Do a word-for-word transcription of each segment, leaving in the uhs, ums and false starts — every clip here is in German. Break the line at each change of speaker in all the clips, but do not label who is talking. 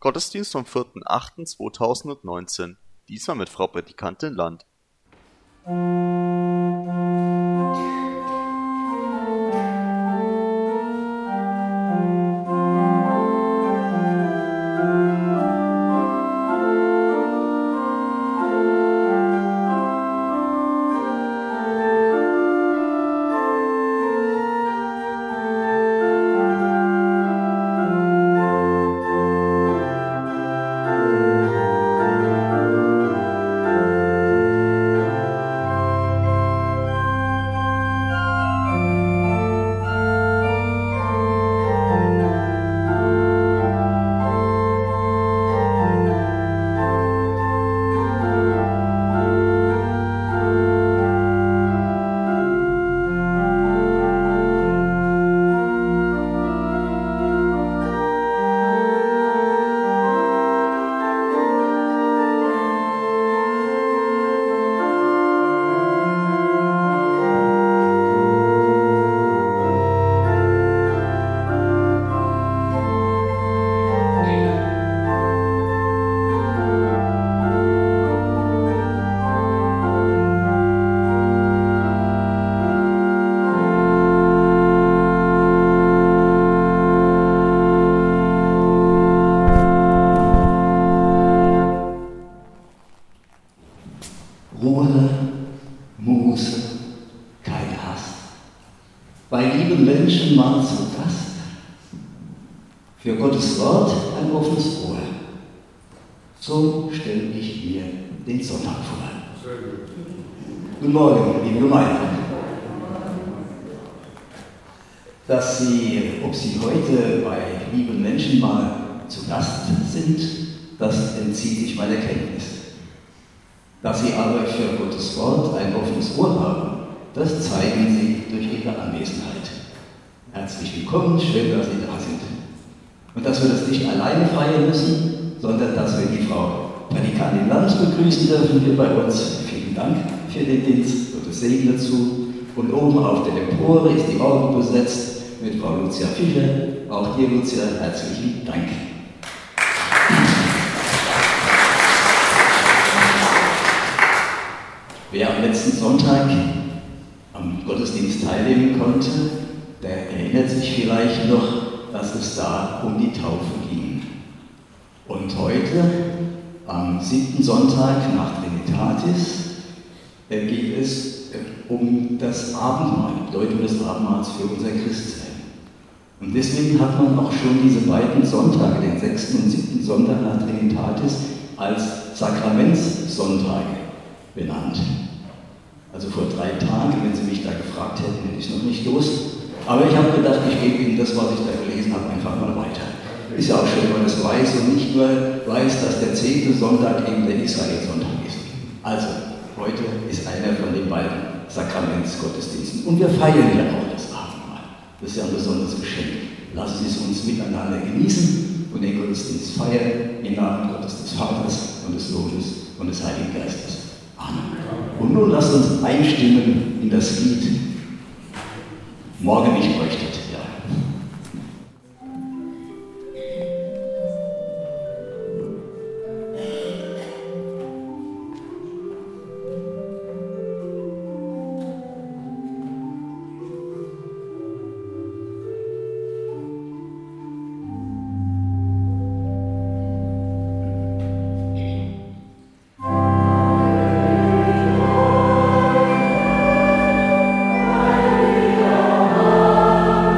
Gottesdienst vom vierten achten zweitausendneunzehn. Diesmal mit Frau Predikantin Land.
Ruhe, Muße, kein Hass. Bei lieben Menschen mal zu Gast. Für Gottes Wort ein offenes Ohr. So stelle ich mir den Sonntag vor. Guten Morgen, liebe Gemeinde. Dass Sie, ob Sie heute bei lieben Menschen mal zu Gast sind, das entzieht sich meiner Kenntnis. Dass Sie aber für Gottes Wort ein offenes Ohr haben, das zeigen Sie durch Ihre Anwesenheit. Herzlich willkommen, schön, dass Sie da sind. Und dass wir das nicht alleine feiern müssen, sondern dass wir die Frau Predikantin Land begrüßen dürfen hier bei uns. Vielen Dank für den Dienst, Gottes Segen dazu. Und oben auf der Empore ist die Orgel besetzt mit Frau Lucia Fischer. Auch dir, Lucia, herzlichen Dank. Wer am letzten Sonntag am Gottesdienst teilnehmen konnte, der erinnert sich vielleicht noch, dass es da um die Taufe ging. Und heute, am siebten Sonntag nach Trinitatis, ging es um das Abendmahl, die Bedeutung des Abendmahls für unser Christsein. Und deswegen hat man auch schon diese beiden Sonntage, den sechsten und siebten Sonntag nach Trinitatis, als Sakramentssonntage benannt. Also vor drei Tagen, wenn Sie mich da gefragt hätten, hätte ich es noch nicht gewusst. Aber ich habe gedacht, ich gebe Ihnen das, was ich da gelesen habe, einfach mal weiter. Ist ja auch schön, wenn man das weiß und nicht nur weiß, dass der zehnte Sonntag eben der Israel-Sonntag ist. Also, heute ist einer von den beiden Sakramentsgottesdiensten. Und wir feiern ja auch das Abendmahl. Das ist ja ein besonderes Geschenk. Lassen Sie es uns miteinander genießen und den Gottesdienst feiern im Namen Gottes des Vaters und des Sohnes und des Heiligen Geistes. Amen. Und nun lasst uns einstimmen in das Lied Morgen mich leuchtet. Ja.
Amen.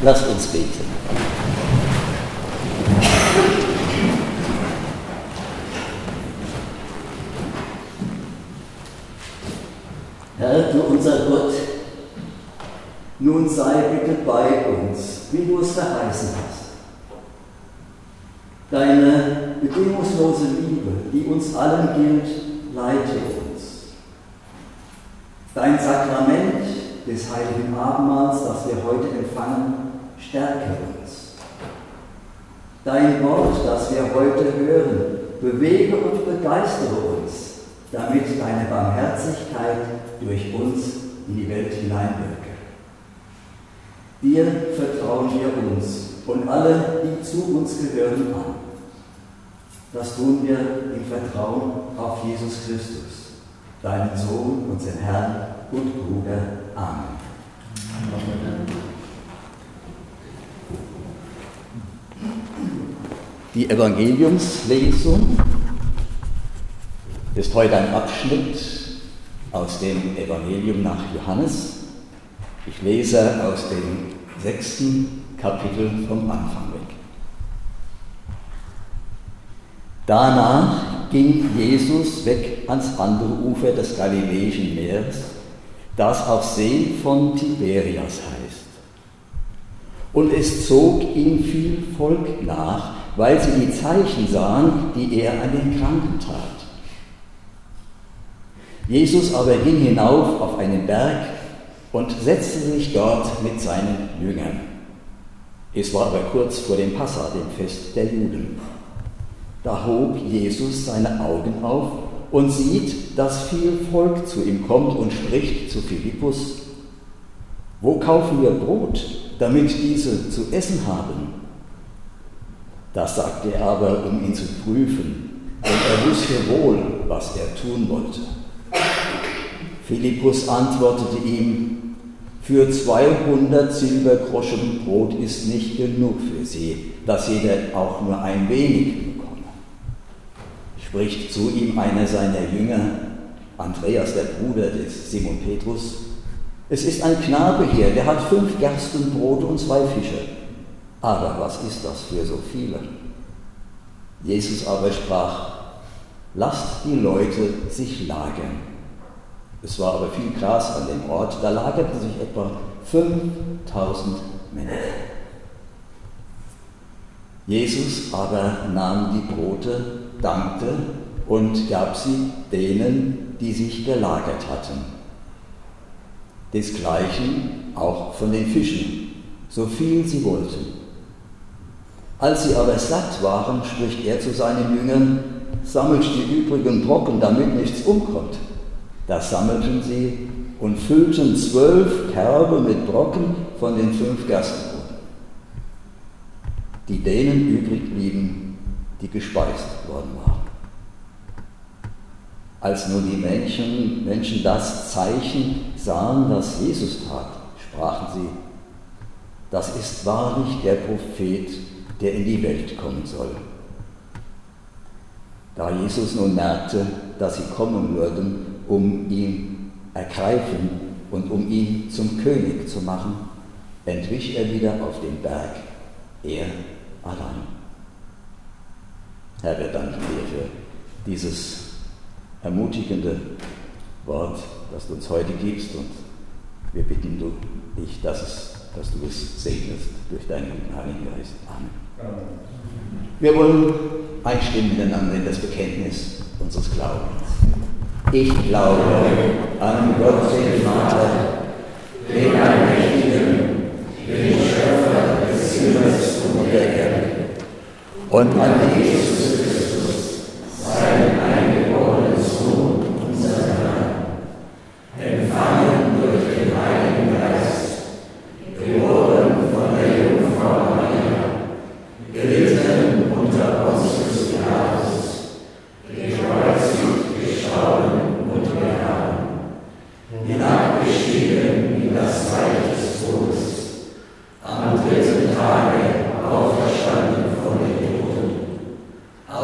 Lasst uns beten. Herr, du unser Gott, nun sei bitte bei uns, wie du es verheißen hast. Deine bedingungslose Liebe, die uns allen gilt, leite uns. Dein Sakrament des heiligen Abendmahls, das wir heute empfangen, stärke uns. Dein Wort, das wir heute hören, bewege und begeistere uns, damit deine Barmherzigkeit durch uns in die Welt hineinwirke. Dir vertrauen wir uns und alle, die zu uns gehören, an. Das tun wir im Vertrauen auf Jesus Christus, deinen Sohn, unseren Herrn und Bruder. Amen. Die Evangeliumslesung ist heute ein Abschnitt aus dem Evangelium nach Johannes. Ich lese aus dem sechsten Kapitel vom Anfang weg. Danach ging Jesus weg ans andere Ufer des Galiläischen Meeres, das auch See von Tiberias heißt. Und es zog ihm viel Volk nach, weil sie die Zeichen sahen, die er an den Kranken tat. Jesus aber ging hinauf auf einen Berg und setzte sich dort mit seinen Jüngern. Es war aber kurz vor dem Passa, dem Fest der Juden. Da hob Jesus seine Augen auf und sieht, dass viel Volk zu ihm kommt und spricht zu Philippus: Wo kaufen wir Brot, damit diese zu essen haben? Das sagte er aber, um ihn zu prüfen, denn er wusste wohl, was er tun wollte. Philippus antwortete ihm: Für zweihundert Silbergroschen Brot ist nicht genug für sie, dass jeder auch nur ein wenig bekomme. Spricht zu ihm einer seiner Jünger, Andreas, der Bruder des Simon Petrus: Es ist ein Knabe hier, der hat fünf Gerstenbrote und zwei Fische. Aber was ist das für so viele? Jesus aber sprach: Lasst die Leute sich lagern. Es war aber viel Gras an dem Ort, da lagerten sich etwa fünftausend Männer. Jesus aber nahm die Brote, dankte und gab sie denen, die sich gelagert hatten. Desgleichen auch von den Fischen, so viel sie wollten. Als sie aber satt waren, spricht er zu seinen Jüngern: Sammelt die übrigen Brocken, damit nichts umkommt. Das sammelten sie und füllten zwölf Körbe mit Brocken von den fünf Gerstenbroten, die denen übrig blieben, die gespeist worden waren. Als nun die Menschen, Menschen das Zeichen sahen, das Jesus tat, sprachen sie: Das ist wahrlich der Prophet, der in die Welt kommen soll. Da Jesus nun merkte, dass sie kommen würden, um ihn ergreifen und um ihn zum König zu machen, entwich er wieder auf den Berg, er allein. Herr, wir danken dir für dieses ermutigende Wort, das du uns heute gibst, und wir bitten du dich, dass, es, dass du es segnest durch deinen guten Heiligen Geist. Amen. Amen. Wir wollen einstimmen miteinander in das Bekenntnis unseres Glaubens. Ich glaube an Gott, den Vater, den Allmächtigen, den Schöpfer des Himmels und der Erde, und an Jesus Christus, seinen eingeborenen Sohn, unseren Herrn, empfangen durch den Heiligen Geist, geboren von der Jungfrau Maria, gelitten unter Pontius Pilatus, gekreuzigt, gestorben und begraben, hinabgestiegen in das Reich des Todes, am dritten Tage auferstanden von den Toten,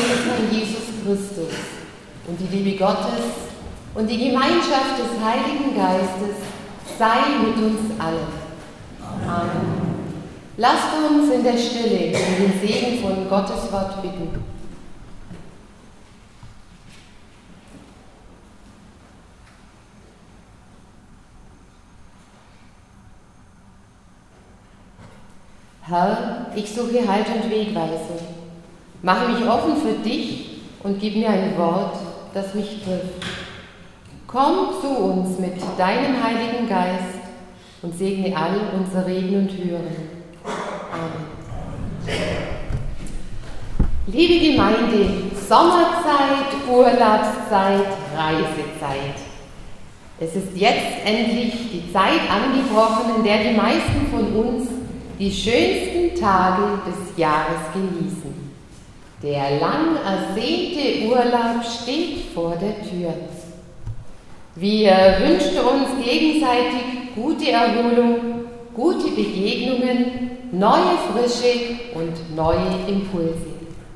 unseres Herrn Jesus Christus und die Liebe Gottes und die Gemeinschaft des Heiligen Geistes sei mit uns allen. Amen. Lasst uns in der Stille um den Segen von Gottes Wort bitten. Herr, ich suche Halt und Wegweisung. Mache mich offen für dich und gib mir ein Wort, das mich trifft. Komm zu uns mit deinem Heiligen Geist und segne all unser Reden und Hören. Amen. Liebe Gemeinde, Sommerzeit, Urlaubszeit, Reisezeit. Es ist jetzt endlich die Zeit angebrochen, in der die meisten von uns die schönsten Tage des Jahres genießen. Der lang ersehnte Urlaub steht vor der Tür. Wir wünschen uns gegenseitig gute Erholung, gute Begegnungen, neue Frische und neue Impulse.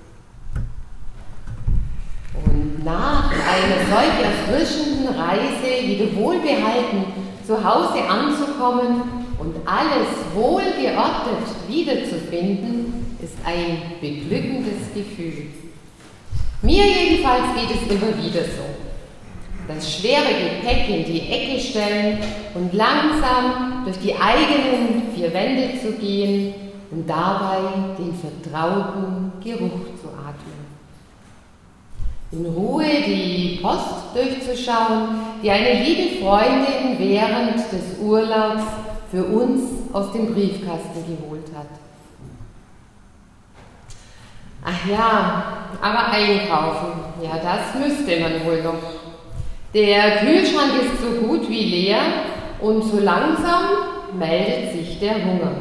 Und nach einer solch erfrischenden Reise wieder wohlbehalten zu Hause anzukommen und alles wohlgeordnet wiederzufinden, ist ein beglückendes Gefühl. Mir jedenfalls geht es immer wieder so. Das schwere Gepäck in die Ecke stellen und langsam durch die eigenen vier Wände zu gehen und dabei den vertrauten Geruch zu atmen. In Ruhe die Post durchzuschauen, die eine liebe Freundin während des Urlaubs für uns aus dem Briefkasten geholt hat. Ach ja, aber einkaufen, ja, das müsste man wohl noch. Der Kühlschrank ist so gut wie leer und so langsam meldet sich der Hunger.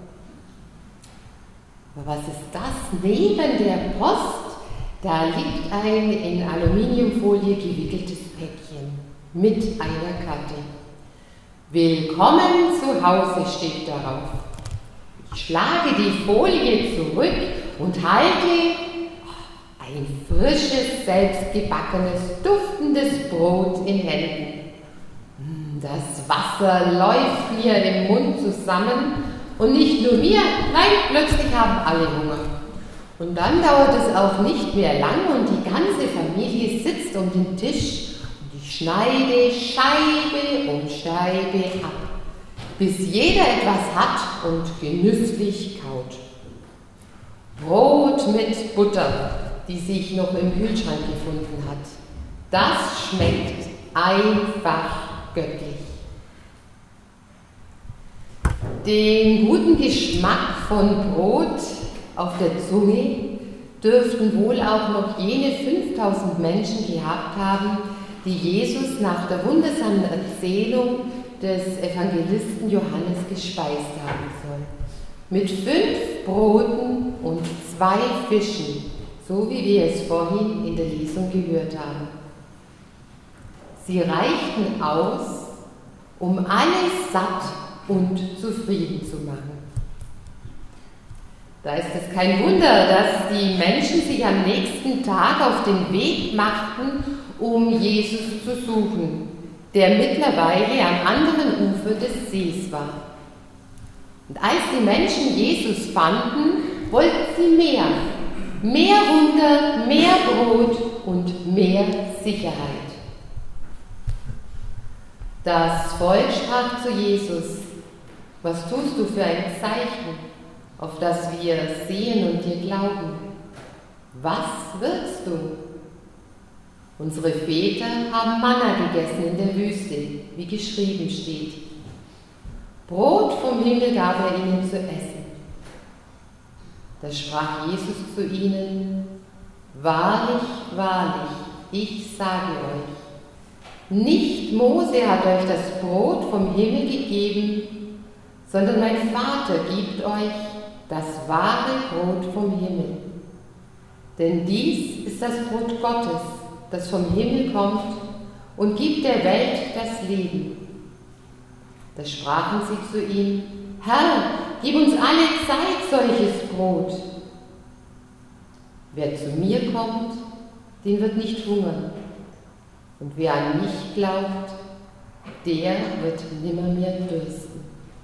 Aber was ist das neben der Post? Da liegt ein in Aluminiumfolie gewickeltes Päckchen mit einer Karte. Willkommen zu Hause steht darauf. Ich schlage die Folie zurück und halte ein frisches, selbstgebackenes, duftendes Brot in Händen. Das Wasser läuft mir im Mund zusammen und nicht nur mir, nein, plötzlich haben alle Hunger. Und dann dauert es auch nicht mehr lang und die ganze Familie sitzt um den Tisch und ich schneide Scheibe um Scheibe ab, bis jeder etwas hat und genüsslich kaut. Brot mit Butter, die sich noch im Kühlschrank gefunden hat. Das schmeckt einfach göttlich. Den guten Geschmack von Brot auf der Zunge dürften wohl auch noch jene fünftausend Menschen gehabt haben, die Jesus nach der wundersamen Erzählung des Evangelisten Johannes gespeist haben soll. Mit fünf Broten und zwei Fischen, so wie wir es vorhin in der Lesung gehört haben. Sie reichten aus, um alle satt und zufrieden zu machen. Da ist es kein Wunder, dass die Menschen sich am nächsten Tag auf den Weg machten, um Jesus zu suchen, der mittlerweile am anderen Ufer des Sees war. Und als die Menschen Jesus fanden, wollten sie mehr. Mehr Wunder, mehr Brot und mehr Sicherheit. Das Volk sprach zu Jesus: Was tust du für ein Zeichen, auf das wir sehen und dir glauben? Was wirst du? Unsere Väter haben Manna gegessen in der Wüste, wie geschrieben steht. Brot vom Himmel gab er ihnen zu essen. Da sprach Jesus zu ihnen: Wahrlich, wahrlich, ich sage euch, nicht Mose hat euch das Brot vom Himmel gegeben, sondern mein Vater gibt euch das wahre Brot vom Himmel. Denn dies ist das Brot Gottes, das vom Himmel kommt und gibt der Welt das Leben. Da sprachen sie zu ihm: Herr, gib uns alle Zeit solches Brot. wer zu mir kommt, den wird nicht hungern. Und wer an mich glaubt, der wird nimmermehr dürsten.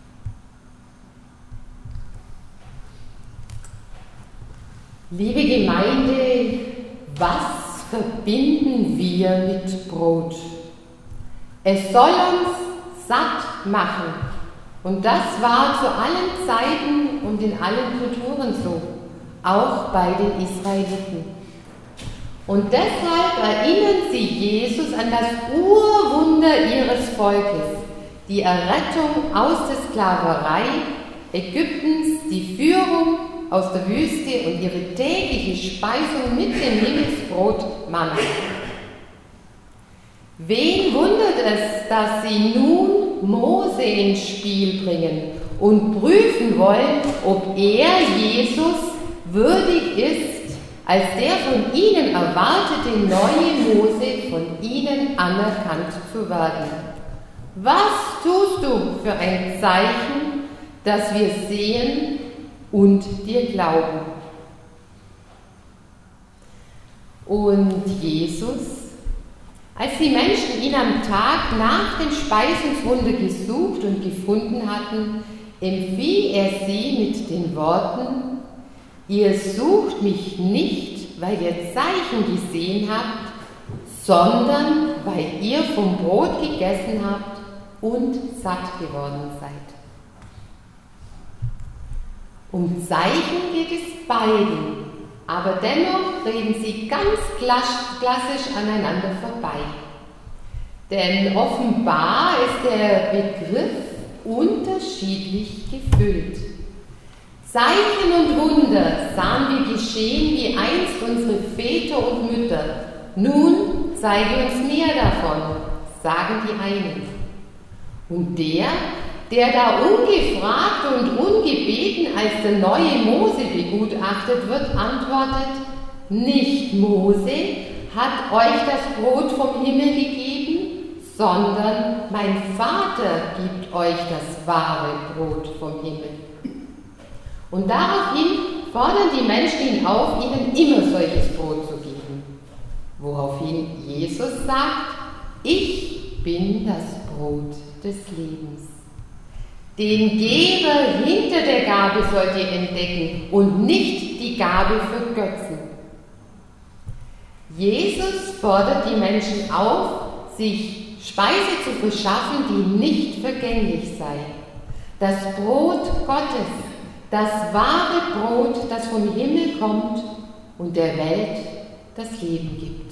Liebe Gemeinde, was verbinden wir mit Brot? Es soll uns satt machen. Und das war zu allen Zeiten und in allen Kulturen so, auch bei den Israeliten. Und deshalb erinnern sie Jesus an das Urwunder ihres Volkes, die Errettung aus der Sklaverei Ägyptens, die Führung aus der Wüste und ihre tägliche Speisung mit dem Himmelsbrot Manna. Wen wundert es, dass sie nun Mose ins Spiel bringen und prüfen wollen, ob er, Jesus, würdig ist, als der von ihnen erwartete neue Mose von ihnen anerkannt zu werden. Was tust du für ein Zeichen, dass wir sehen und dir glauben? Und Jesus, als die Menschen ihn am Tag nach dem Speisungswunder gesucht und gefunden hatten, empfiehlt er sie mit den Worten: Ihr sucht mich nicht, weil ihr Zeichen gesehen habt, sondern weil ihr vom Brot gegessen habt und satt geworden seid. Um Zeichen geht es beiden, aber dennoch reden sie ganz klassisch aneinander vorbei. Denn offenbar ist der Begriff unterschiedlich gefüllt. Zeichen und Wunder sahen wir geschehen wie einst unsere Väter und Mütter. Nun zeige uns mehr davon, sagen die einen. Und der, der da ungefragt und ungebeten als der neue Mose begutachtet wird, antwortet: Nicht Mose hat euch das Brot vom Himmel gegeben, sondern mein Vater gibt euch das wahre Brot vom Himmel. Und daraufhin fordern die Menschen ihn auf, ihnen immer solches Brot zu geben. Woraufhin Jesus sagt: Ich bin das Brot des Lebens. Den Geber hinter der Gabe sollt ihr entdecken und nicht die Gabe für Götzen. Jesus fordert die Menschen auf, sich Speise zu verschaffen, die nicht vergänglich sei. Das Brot Gottes, das wahre Brot, das vom Himmel kommt und der Welt das Leben gibt.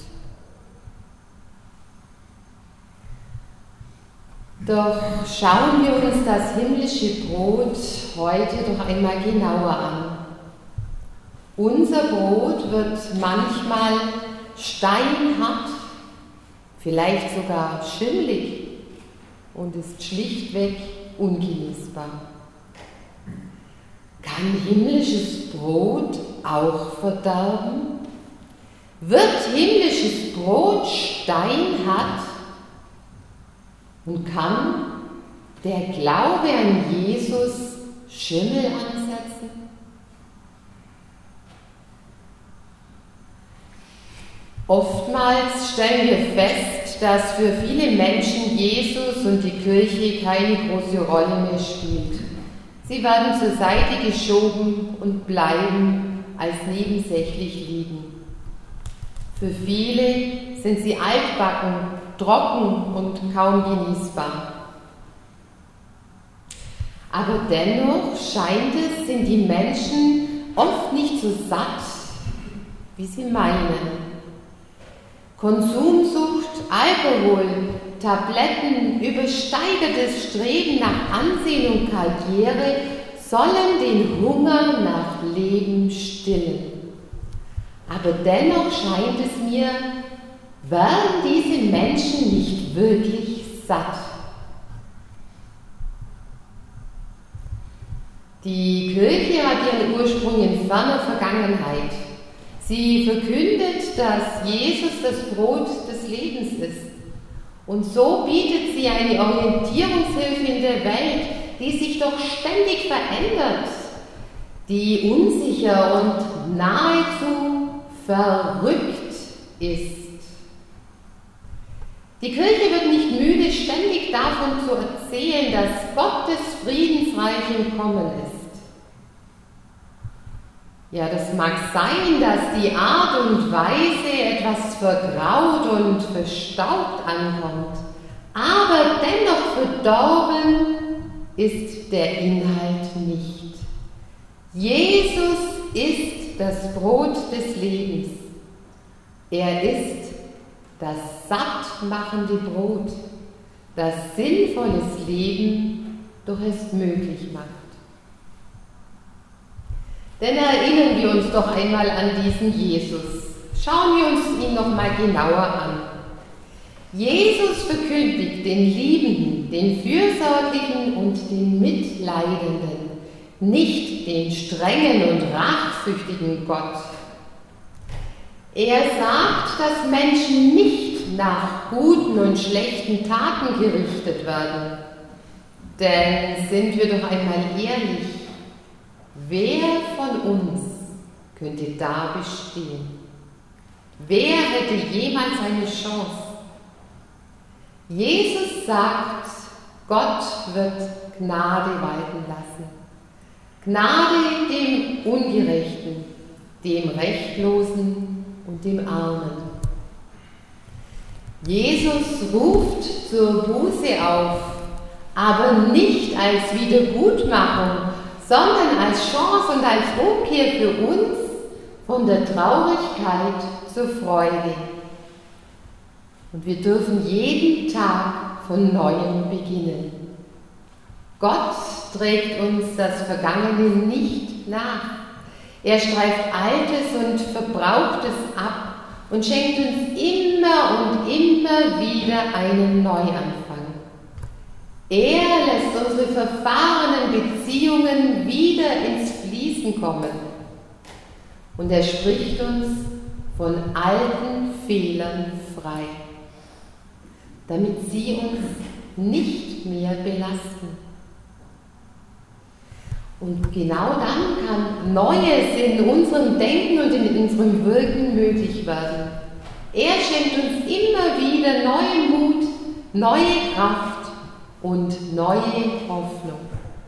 Doch schauen wir uns das himmlische Brot heute doch einmal genauer an. Unser Brot wird manchmal steinhart, vielleicht sogar schimmlig und ist schlichtweg ungenießbar. Kann himmlisches Brot auch verderben? Wird himmlisches Brot steinhart? Und kann der Glaube an Jesus Schimmel ansetzen? Oftmals stellen wir fest, dass für viele Menschen Jesus und die Kirche keine große Rolle mehr spielt. Sie werden zur Seite geschoben und bleiben als nebensächlich liegen. Für viele sind sie altbacken, trocken und kaum genießbar. Aber dennoch scheint es, sind die Menschen oft nicht so satt, wie sie meinen. Konsumsucht, Alkohol, Tabletten, übersteigertes Streben nach Ansehen und Karriere sollen den Hunger nach Leben stillen. Aber dennoch scheint es mir, werden diese Menschen nicht wirklich satt. Die Kirche hat ihren Ursprung in ferner Vergangenheit. Sie verkündet, dass Jesus das Brot des Lebens ist. Und so bietet sie eine Orientierungshilfe in der Welt, die sich doch ständig verändert, die unsicher und nahezu verrückt ist. Die Kirche wird nicht müde, ständig davon zu erzählen, dass Gottes Friedensreich im Kommen ist. Ja, das mag sein, dass die Art und Weise etwas vergraut und verstaubt ankommt, aber dennoch verdorben ist der Inhalt nicht. Jesus ist das Brot des Lebens. Er ist das sattmachende Brot, das sinnvolles Leben doch erst möglich macht. Denn erinnern wir uns doch einmal an diesen Jesus. Schauen wir uns ihn noch mal genauer an. Jesus verkündigt den Liebenden, den Fürsorglichen und den Mitleidenden, nicht den strengen und rachsüchtigen Gott. Er sagt, dass Menschen nicht nach guten und schlechten Taten gerichtet werden. Denn sind wir doch einmal ehrlich, wer von uns könnte da bestehen? Wer hätte jemals eine Chance? Jesus sagt, Gott wird Gnade walten lassen. Gnade dem Ungerechten, dem Rechtlosen und dem Armen. Jesus ruft zur Buße auf, aber nicht als Wiedergutmachung, sondern als Chance und als Umkehr für uns von der Traurigkeit zur Freude. Und wir dürfen jeden Tag von Neuem beginnen. Gott trägt uns das Vergangene nicht nach. Er streift Altes und Verbrauchtes ab und schenkt uns immer und immer wieder einen Neuanfang. Er lässt unsere verfahrenen Beziehungen wieder ins Fließen kommen. Und er spricht uns von alten Fehlern frei, damit sie uns nicht mehr belasten. Und genau dann kann Neues in unserem Denken und in unserem Wirken möglich werden. Er schenkt uns immer wieder neuen Mut, neue Kraft und neue Hoffnung.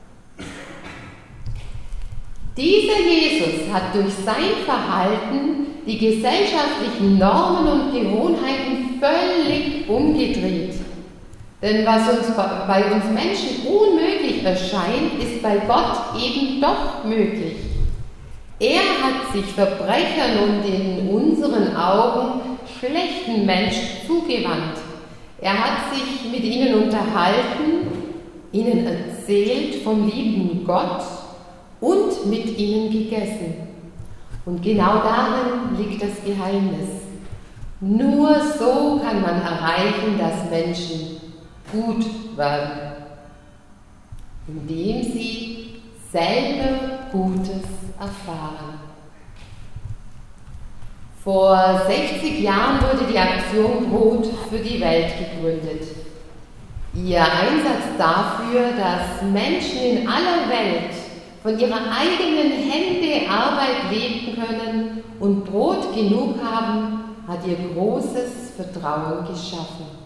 Dieser Jesus hat durch sein Verhalten die gesellschaftlichen Normen und Gewohnheiten völlig umgedreht. Denn was uns bei uns Menschen unmöglich erscheint, ist bei Gott eben doch möglich. Er hat sich Verbrechern und in unseren Augen schlechten Menschen zugewandt. Er hat sich mit ihnen unterhalten, ihnen erzählt vom lieben Gott und mit ihnen gegessen. Und genau darin liegt das Geheimnis. Nur so kann man erreichen, dass Menschen gut werden, indem sie selber Gutes erfahren. Vor sechzig Jahren wurde die Aktion Brot für die Welt gegründet. Ihr Einsatz dafür, dass Menschen in aller Welt von ihrer eigenen Hände Arbeit leben können und Brot genug haben, hat ihr großes Vertrauen geschaffen.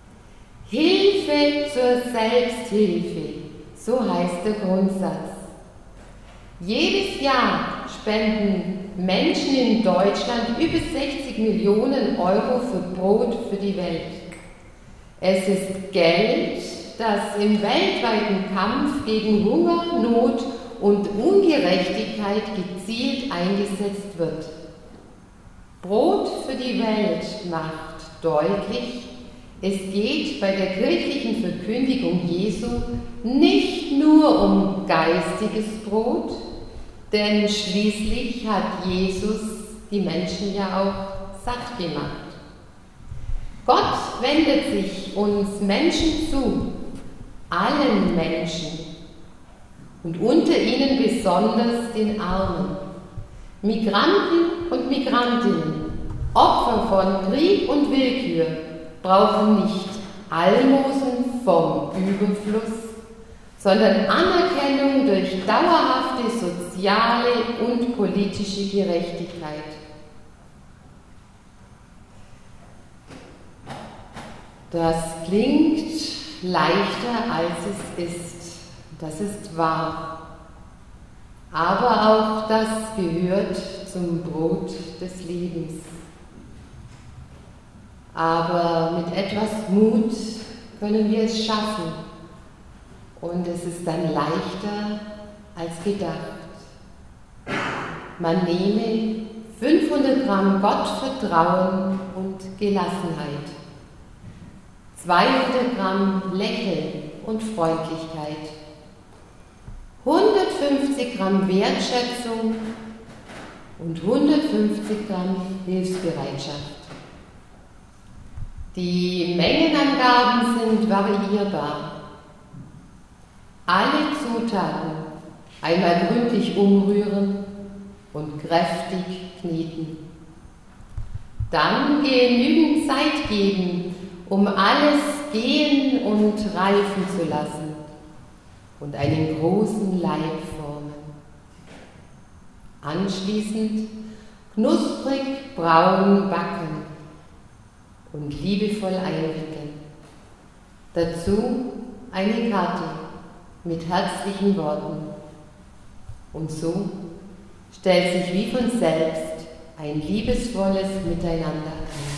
Hilfe zur Selbsthilfe, so heißt der Grundsatz. Jedes Jahr spenden Menschen in Deutschland über sechzig Millionen Euro für Brot für die Welt. Es ist Geld, das im weltweiten Kampf gegen Hunger, Not und Ungerechtigkeit gezielt eingesetzt wird. Brot für die Welt macht deutlich, es geht bei der kirchlichen Verkündigung Jesu nicht nur um geistiges Brot, denn schließlich hat Jesus die Menschen ja auch satt gemacht. Gott wendet sich uns Menschen zu, allen Menschen, und unter ihnen besonders den Armen, Migranten und Migrantinnen, Opfer von Krieg und Willkür, brauchen nicht Almosen vom Überfluss, sondern Anerkennung durch dauerhafte soziale und politische Gerechtigkeit. Das klingt leichter, als es ist. Das ist wahr. Aber auch das gehört zum Brot des Lebens. Aber mit etwas Mut können wir es schaffen. Und es ist dann leichter als gedacht. Man nehme fünfhundert Gramm Gottvertrauen und Gelassenheit, zweihundert Gramm Lächeln und Freundlichkeit, hundertfünfzig Gramm Wertschätzung und hundertfünfzig Gramm Hilfsbereitschaft. Die Mengenangaben sind variierbar. Alle Zutaten einmal gründlich umrühren und kräftig kneten. Dann genügend Zeit geben, um alles gehen und reifen zu lassen und einen großen Leib formen. Anschließend knusprig braun backen und liebevoll einwickeln. Dazu eine Karte mit herzlichen Worten. Und so stellt sich wie von selbst ein liebesvolles Miteinander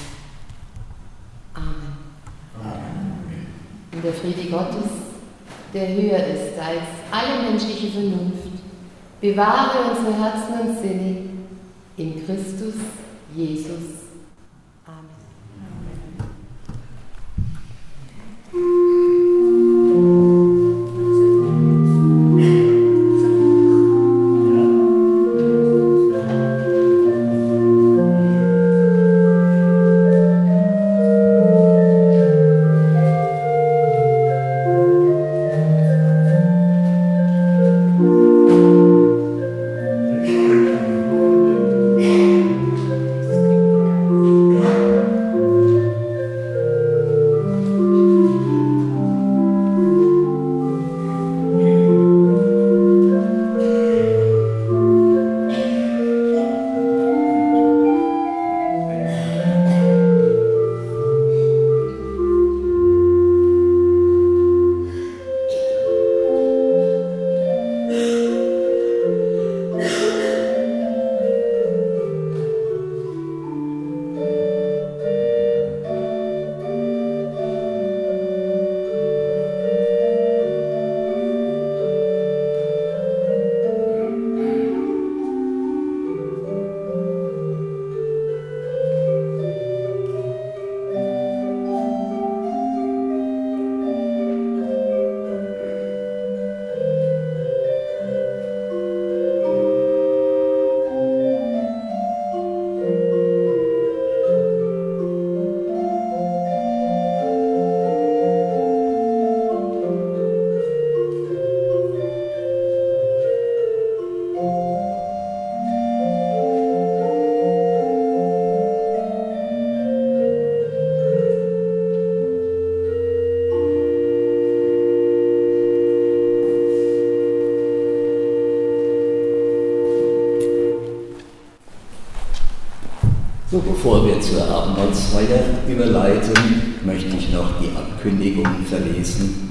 ein. Amen. Amen. Und der Friede Gottes, der höher ist als alle menschliche Vernunft, bewahre unsere Herzen und Sinne in Christus Jesus. Amen.
So, bevor wir zur Abendmahlsfeier überleiten, möchte ich noch die Ankündigung verlesen.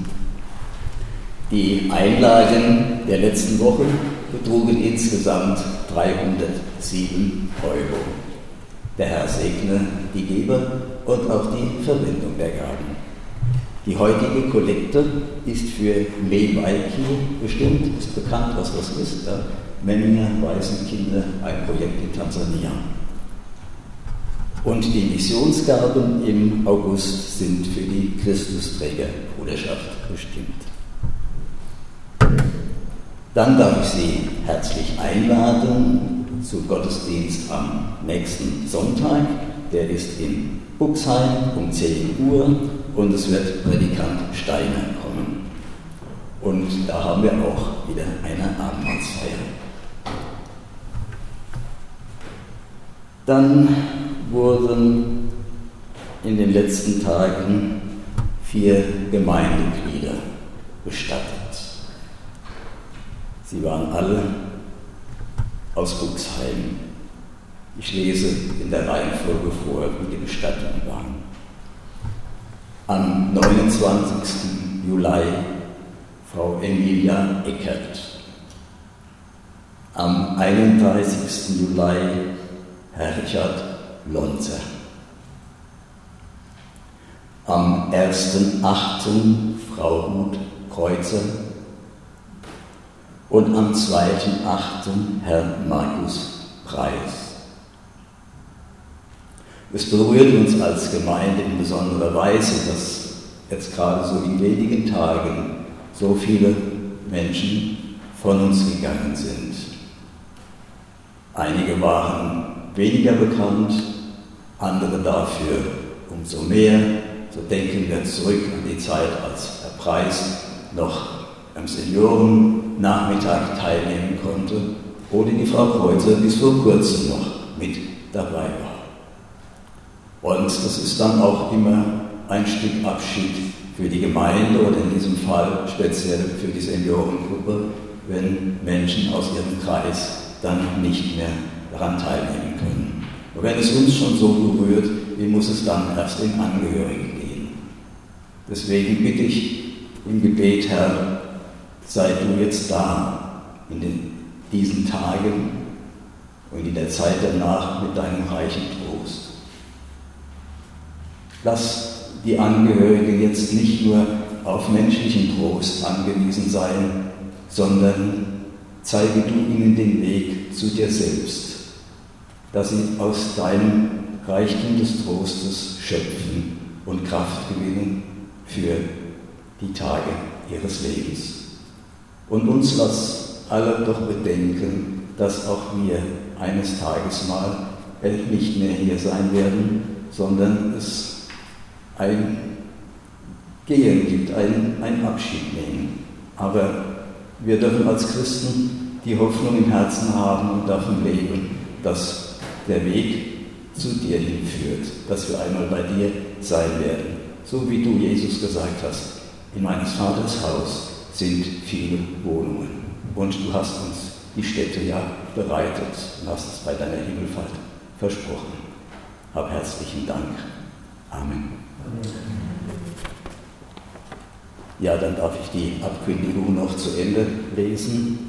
Die Einlagen der letzten Woche betrugen insgesamt dreihundertsieben Euro. Der Herr segne die Geber und auch die Verwendung der Gaben. Die heutige Kollekte ist für Mewaiki bestimmt, ist bekannt, was das ist. Ja? Memminger Waisenkinder, ein Projekt in Tansania. Und die Missionsgaben im August sind für die Christusträgerbruderschaft bestimmt. Dann darf ich Sie herzlich einladen zum Gottesdienst am nächsten Sonntag. Der ist in Buxheim um zehn Uhr und es wird Predikant Steiner kommen. Und da haben wir auch wieder eine Abendmahlsfeier. Dann wurden in den letzten Tagen vier Gemeindeglieder bestattet. Sie waren alle aus Buxheim. Ich lese in der Reihenfolge vor, wie die Bestattungen waren. Am neunundzwanzigsten Juli Frau Emilia Eckert. Am einunddreißigsten Juli Herr Richard Lonzer. Am ersten achten Frau Ruth Kreuzer und am zweiten achten Herr Markus Preis. Es berührt uns als Gemeinde in besonderer Weise, dass jetzt gerade so in wenigen Tagen so viele Menschen von uns gegangen sind. Einige waren weniger bekannt, andere dafür umso mehr. So denken wir zurück an die Zeit, als Herr Preis noch am Seniorennachmittag teilnehmen konnte oder die Frau Kreuzer bis vor kurzem noch mit dabei war. Und das ist dann auch immer ein Stück Abschied für die Gemeinde oder in diesem Fall speziell für die Seniorengruppe, wenn Menschen aus ihrem Kreis dann nicht mehr daran teilnehmen können. Und wenn es uns schon so berührt, wie muss es dann erst den Angehörigen gehen? Deswegen bitte ich im Gebet, Herr, sei du jetzt da in den, diesen Tagen und in der Zeit danach mit deinem reichen Trost. Lass die Angehörigen jetzt nicht nur auf menschlichen Trost angewiesen sein, sondern zeige du ihnen den Weg zu dir selbst, dass sie aus deinem Reichtum des Trostes schöpfen und Kraft gewinnen für die Tage ihres Lebens. Und uns lass alle doch bedenken, dass auch wir eines Tages mal nicht mehr hier sein werden, sondern es ein Gehen gibt, ein, ein Abschied nehmen. Aber wir dürfen als Christen die Hoffnung im Herzen haben und davon leben, dass der Weg zu dir hinführt, dass wir einmal bei dir sein werden. So wie du, Jesus, gesagt hast, in meines Vaters Haus sind viele Wohnungen. Und du hast uns die Stätte ja bereitet und hast es bei deiner Himmelfahrt versprochen. Hab herzlichen Dank. Amen. Ja, dann darf ich die Abkündigung noch zu Ende lesen.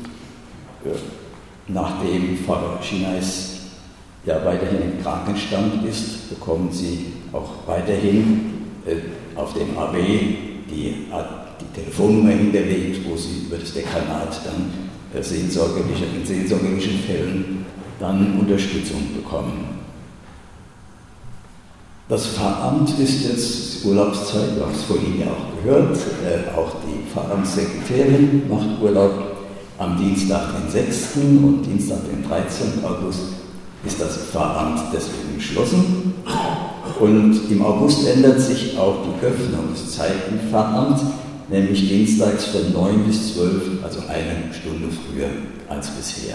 Nachdem Pfarrer Schinais ja weiterhin im Krankenstand ist, bekommen Sie auch weiterhin äh, auf dem A B die, die Telefonnummer hinterlegt, wo Sie über das Dekanat dann äh, seelsorgerliche, in seelsorgerlichen Fällen dann Unterstützung bekommen. Das Pfarramt ist jetzt Urlaubszeit, wir haben es vorhin ja auch gehört, äh, auch die Pfarramtssekretärin macht Urlaub. Am Dienstag, den sechsten und Dienstag, den dreizehnten August ist das Pfarramt deswegen geschlossen. Und im August ändert sich auch die Öffnungszeit im Pfarramt, nämlich dienstags von neun bis zwölf, also eine Stunde früher als bisher.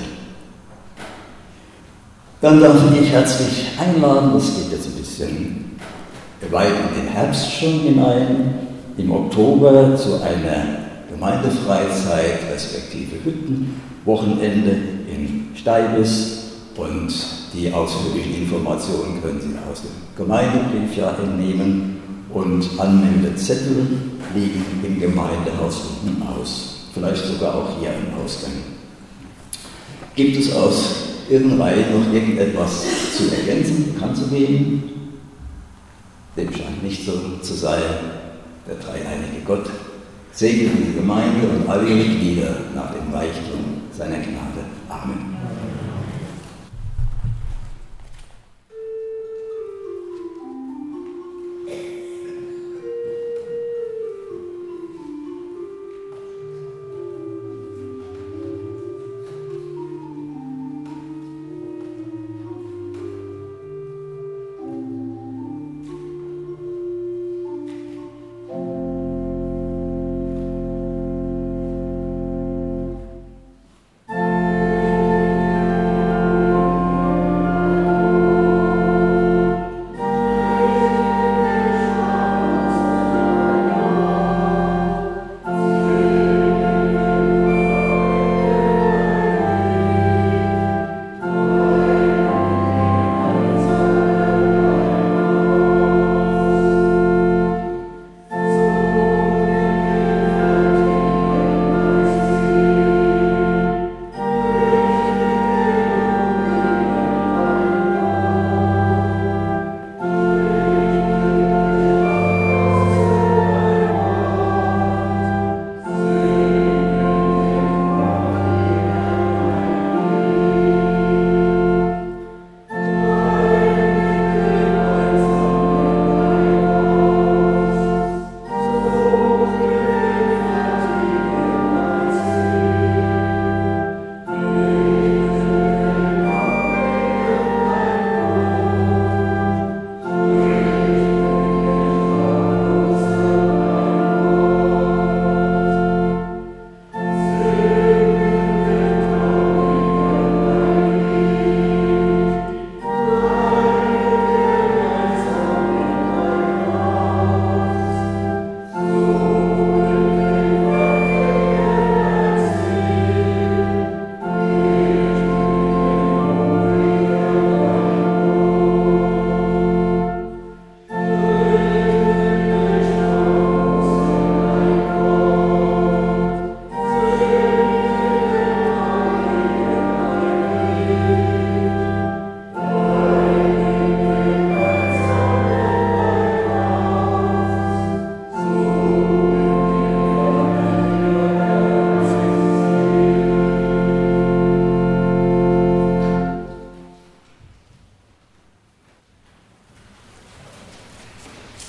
Dann darf ich dich herzlich einladen, das geht jetzt ein bisschen weit in den Herbst schon hinein, im Oktober zu einer Gemeindefreizeit, respektive Hüttenwochenende in Steibis, und die ausführlichen Informationen können Sie aus dem Gemeindebrief ja entnehmen, und Anmeldezettel liegen im Gemeindehaus unten aus, vielleicht sogar auch hier im Ausgang. Gibt es aus Ihren Reihen noch irgendetwas zu ergänzen, bekannt zu geben? Dem scheint nicht so zu sein. Der dreieinige Gott segne die Gemeinde und alle ihre Glieder nach dem Reichtum seiner Gnade. Amen.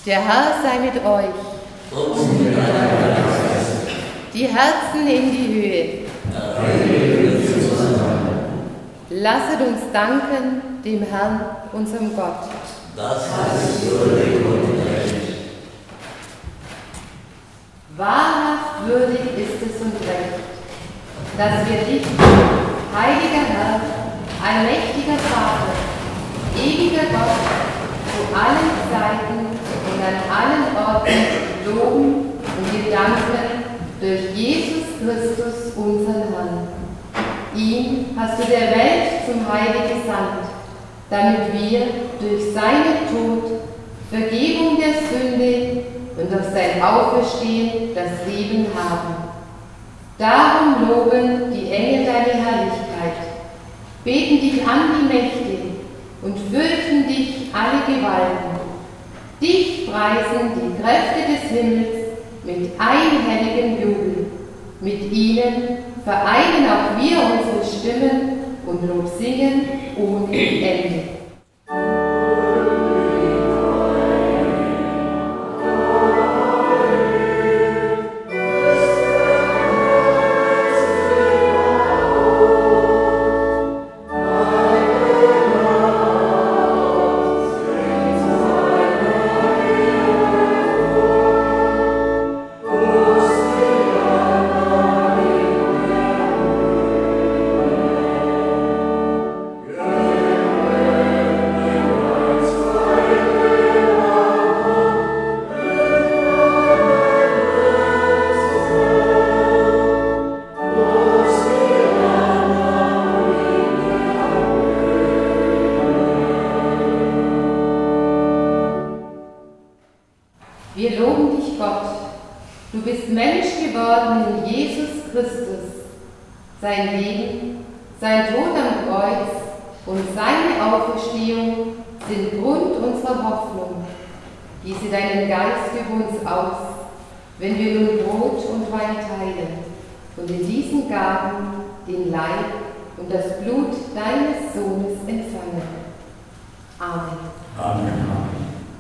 Der Herr sei mit euch.
Und mit deinem Geist.
Die Herzen in die Höhe. Lasset uns danken dem Herrn, unserem Gott.
Das ist würdig und recht.
Wahrhaft würdig ist es und recht, dass wir dich, heiliger Herr, allmächtiger Vater, ewiger Gott, zu allen Zeiten und an allen Orten loben und dir danken durch Jesus Christus, unseren Herrn. Ihn hast du der Welt zum Heil gesandt, damit wir durch seinen Tod Vergebung der Sünde und durch sein Auferstehen das Leben haben. Darum loben die Engel deine Herrlichkeit, beten dich an die Mächte und fürchten dich alle Gewalten. Dich preisen die Kräfte des Himmels mit einhelligem Jubel. Mit ihnen vereinen auch wir unsere Stimmen und Lob singen ohne Ende. Wir loben dich, Gott. Du bist Mensch geworden in Jesus Christus. Sein Leben, sein Tod am Kreuz und seine Auferstehung sind Grund unserer Hoffnung. Gieße deinen Geist über uns aus, wenn wir nun Brot und Wein teilen und in diesen Gaben den Leib und das Blut deines Sohnes empfangen. Amen.
Amen.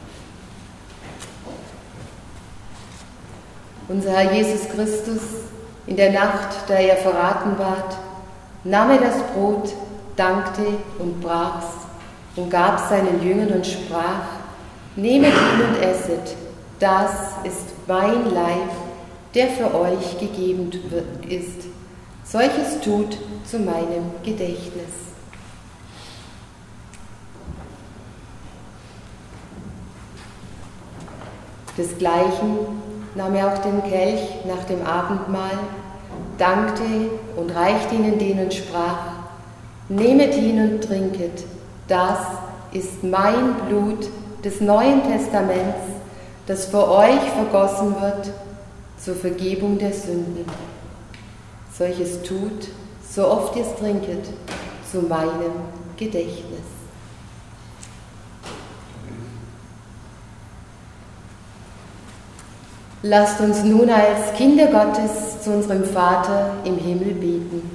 Unser Herr Jesus Christus, in der Nacht, da er verraten ward, nahm er das Brot, dankte und brach's und gab seinen Jüngern und sprach: Nehmet ihn und esset, das ist mein Leib, der für euch gegeben ist. Solches tut zu meinem Gedächtnis. Desgleichen nahm er auch den Kelch nach dem Abendmahl, dankte und reichte ihnen den und sprach: Nehmet ihn und trinket, das ist mein Blut des Neuen Testaments, das für euch vergossen wird zur Vergebung der Sünden. Solches tut, so oft ihr es trinket, zu meinem Gedächtnis. Lasst uns nun als Kinder Gottes zu unserem Vater im Himmel beten.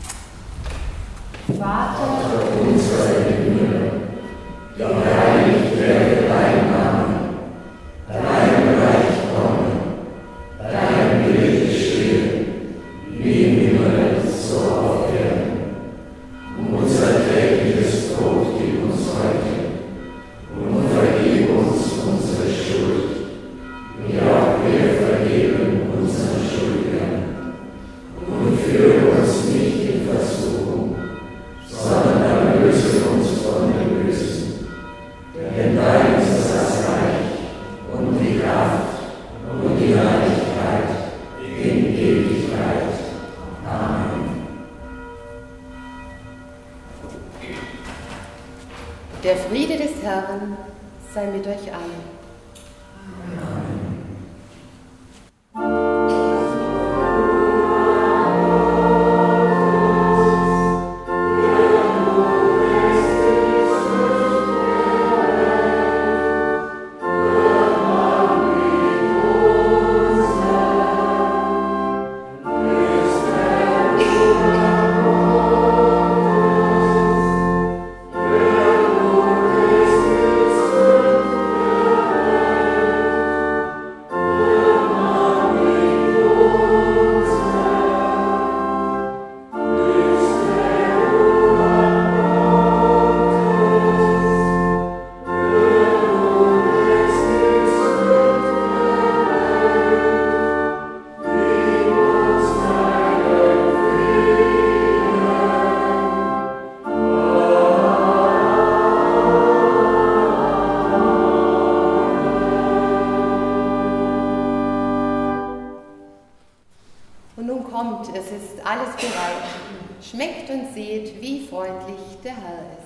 Vater
unser im Himmel, geheiligt werde dein Name, dein Reich komme, dein Wille geschehe, wie im Himmel, so auf Erden. Unser tägliches Brot gib uns heute und vergib uns unsere Schuld, wie auch wir vergeben unseren Schuldigern. Und führe uns nicht in Versuchung, sondern erlöse uns von dem Bösen. Denn dein ist das Reich und die Kraft und die Herrlichkeit in Ewigkeit. Amen.
Der Friede des Herrn sei mit euch allen.
Amen.
Kommt, es ist alles bereit. Schmeckt und seht, wie freundlich der Herr ist.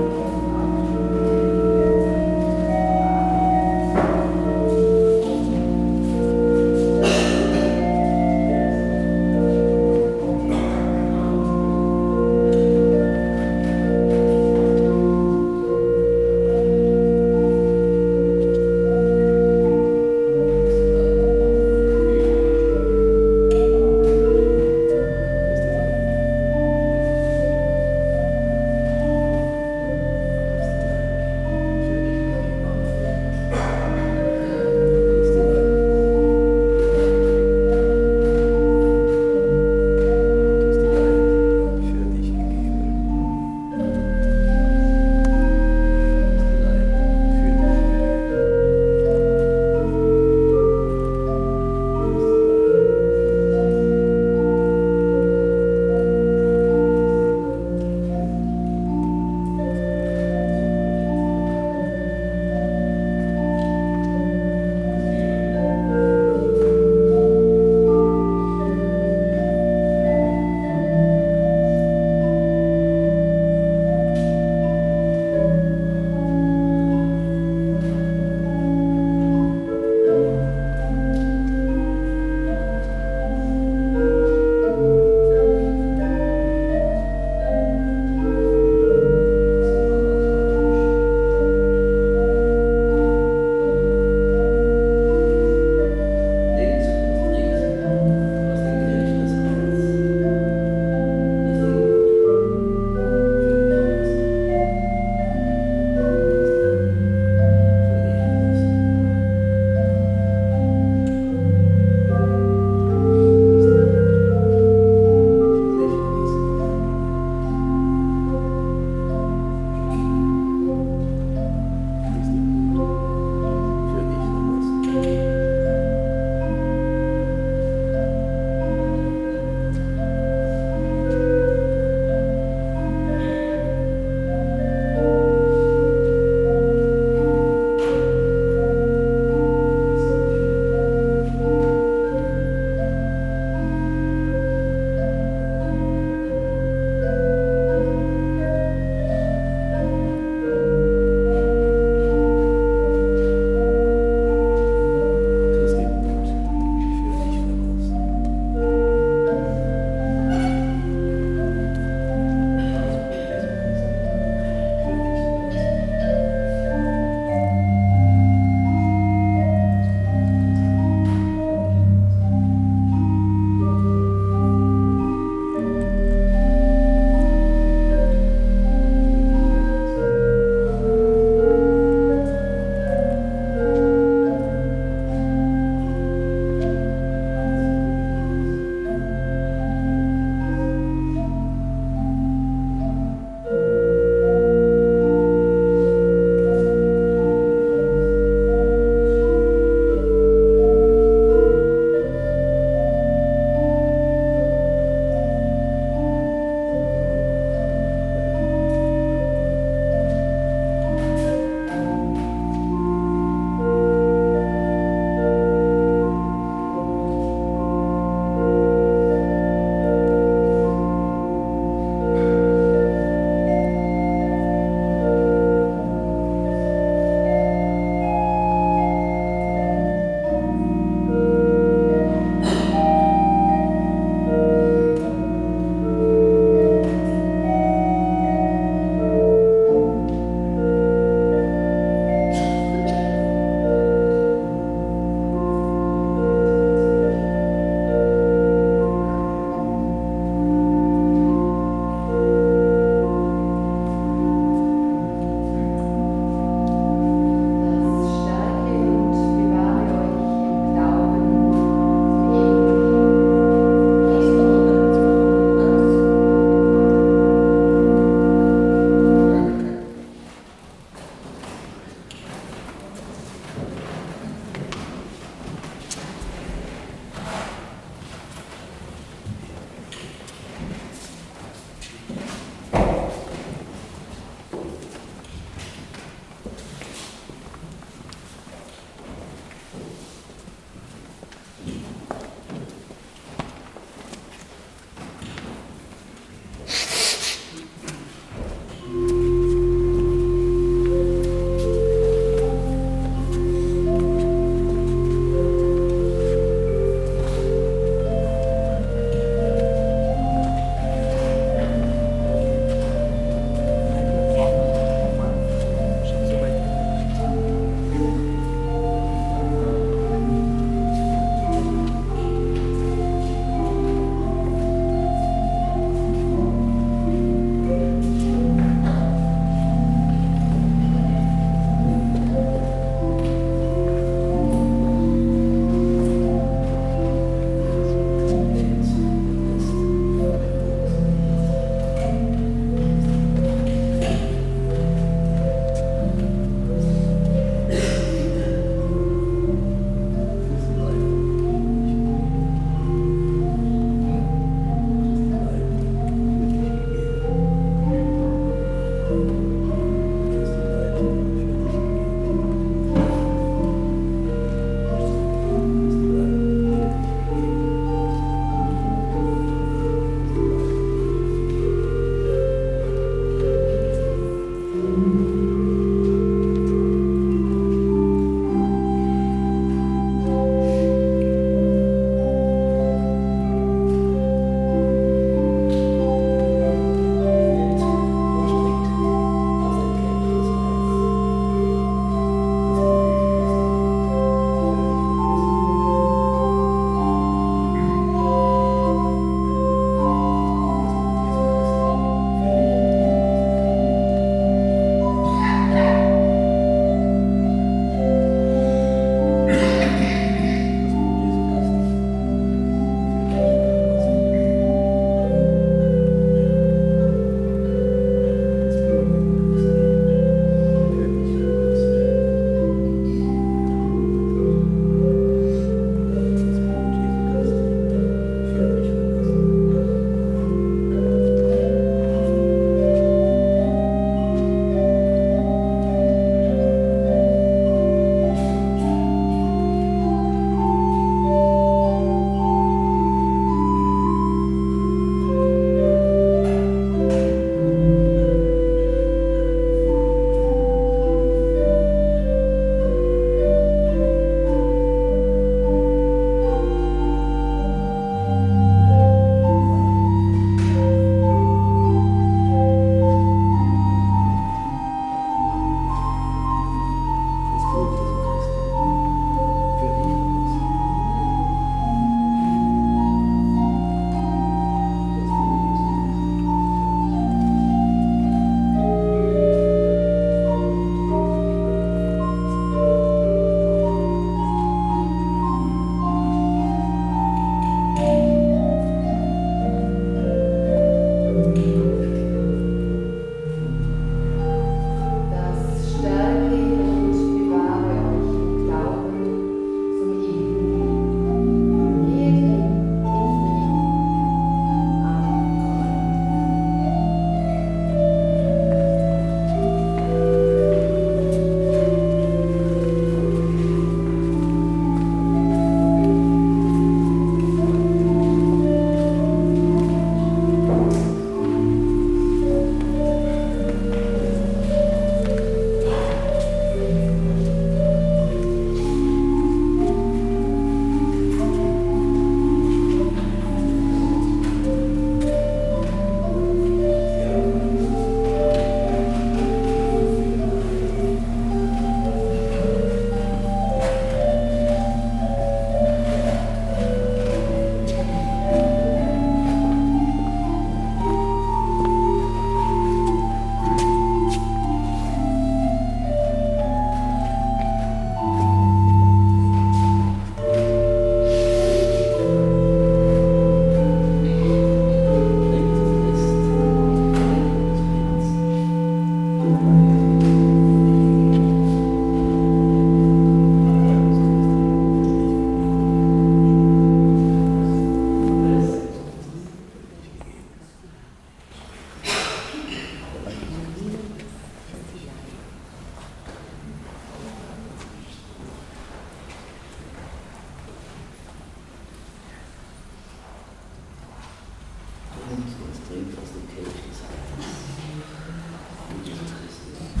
trinkt aus dem Kelch des Heils. Jesu Christi.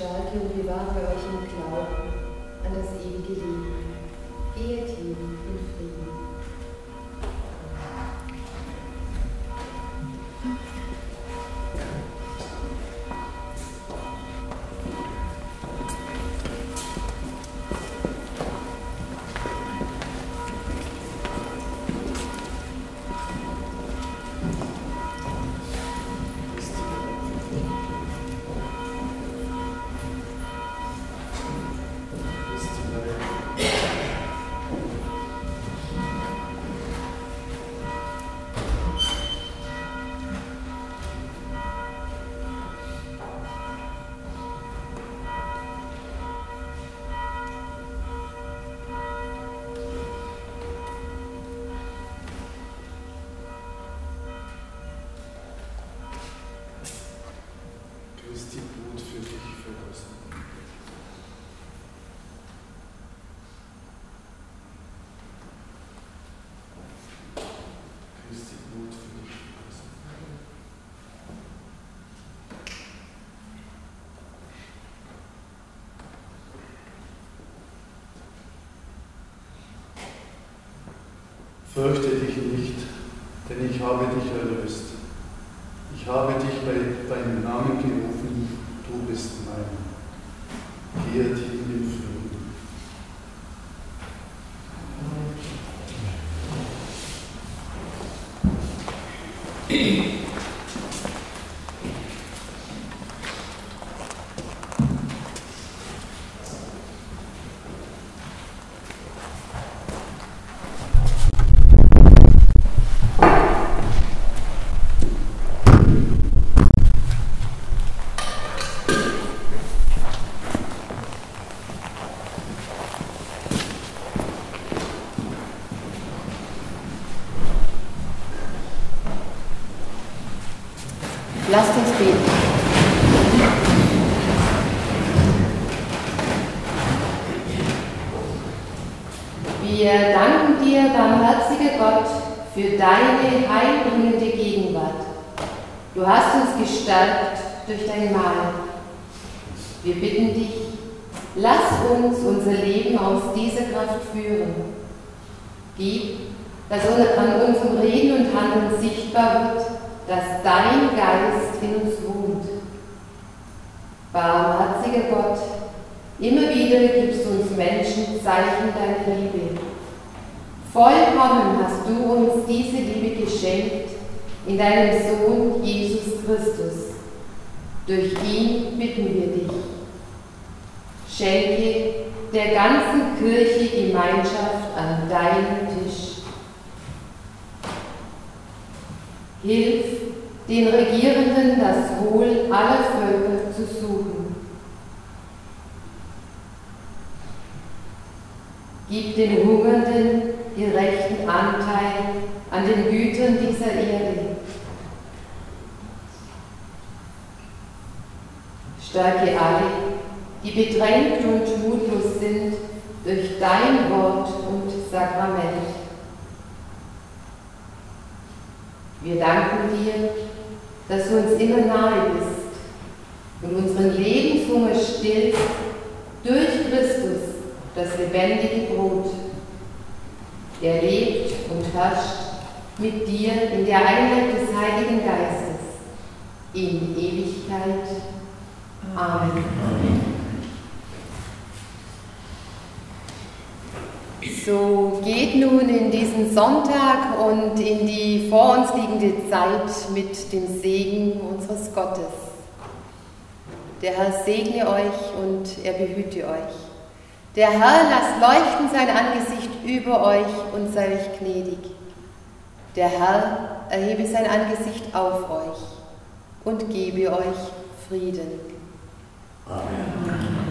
stärke und bewahre euch im Glauben an das ewige Leben. Geht hin in Frieden.
Christi Blut für dich vergossen. Christi Blut für dich vergossen. Fürchte dich nicht, denn ich habe dich erlöst. Ich habe dich bei deinem Namen gerufen, du bist mein. Kehrt hin in Frieden.
Lasst uns beten. Wir danken dir, barmherziger Gott, für deine heilbringende Gegenwart. Du hast uns gestärkt durch dein Mahl. Wir bitten dich, lass uns unser Leben aus dieser Kraft führen. Gib, dass an unserem Reden und Handeln sichtbar wird, dass dein Geist in uns wohnt. Barmherziger Gott, immer wieder gibst du uns Menschen Zeichen deiner Liebe. Vollkommen hast du uns diese Liebe geschenkt in deinem Sohn Jesus Christus. Durch ihn bitten wir dich. Schenke der ganzen Kirche Gemeinschaft an deinem Tisch. Hilf den Regierenden, das Wohl aller Völker zu suchen. Gib den Hungernden gerechten Anteil an den Gütern dieser Erde. Stärke alle, die bedrängt und mutlos sind durch dein Wort und Sakrament. Wir danken dir, dass du uns immer nahe bist und unseren Lebenshunger stillst durch Christus, das lebendige Brot. Er lebt und herrscht mit dir in der Einheit des Heiligen Geistes in Ewigkeit. Amen. Amen. So geht nun in diesen Sonntag und in die vor uns liegende Zeit mit dem Segen unseres Gottes. Der Herr segne euch und er behüte euch. Der Herr lasst leuchten sein Angesicht über euch und sei euch gnädig. Der Herr erhebe sein Angesicht auf euch und gebe euch Frieden.
Amen.